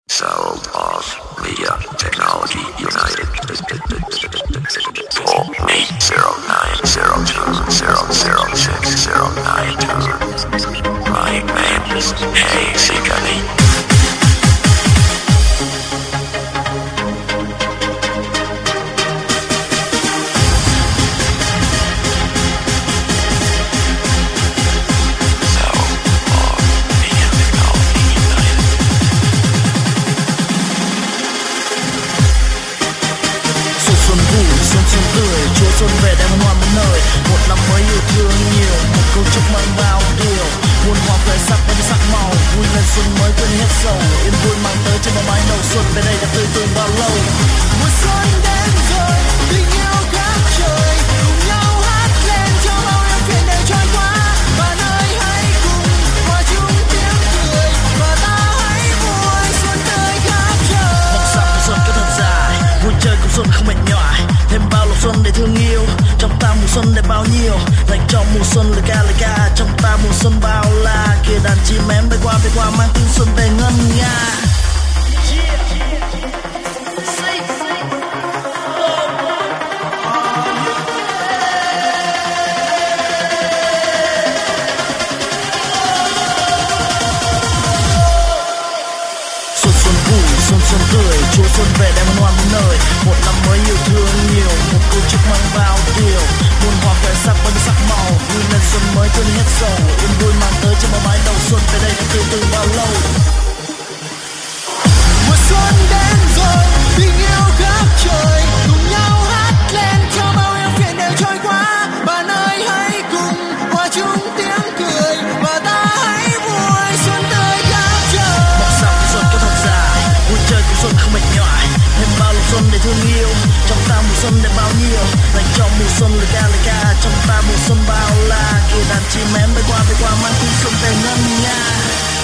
Sound of Media Technology United. Call me 0902006092. My name is Casey Gunny. Chúa xuân về đem hoa muôn nơi, một năm mới yêu thương nhiều, một câu chúc mang bao điều, muôn hoa khởi sắc bên sắc màu, vui lên xuân mới quên hết sầu, yên vui mang tới trên bờ mái đầu xuân về đây đã tươi tươi bao lâu. Mùa xuân đến rồi, tình yêu khắp trời, cùng nhau hát lên cho bao yêu phiền đều trôi qua. Bạn ơi hãy cùng hòa chung tiếng cười, và ta hãy vui xuân tươi khắp trời. Mong sao mùa xuân có thật dài, vui chơi cùng xuân không mệt nhòa. Thêm bao lộc xuân để thương yêu, trong ta mùa xuân để bao nhiêu, dành cho mùa xuân lời ca, trong ta mùa xuân bao la. Kia đàn chim én bay qua mang tiếng xuân về ngân nga. Xuân tươi, Chúa xuân về đem hoa muôn nơi, một năm mới yêu thương nhiều, một câu chúc mang bao điều, muôn hoa khởi sắc bên sắc màu, vui lên xuân mới quên hết sầu, yên vui mang tới trên bờ mái đầu xuân về đây đã từ từ bao lâu. Mùa xuân đến rồi, tình yêu khắp trời, cùng nhau hát lên cho bao yêu phiền đều trôi qua. Bạn ơi hãy cùng hòa chung tiếng cười, và ta hãy vui xuân tươi khắp trời. Mong sao mùa xuân có thật dài, vui chơi cùng xuân không mệt nhòa. Thêm bao lộc xuân để thương yêu, trong ta mùa xuân để bao nhiêu, dành cho mùa xuân lời ca, trong ta mùa xuân bao la. Kia đàn chim én bay qua mang tiếng xuân về ngân nga.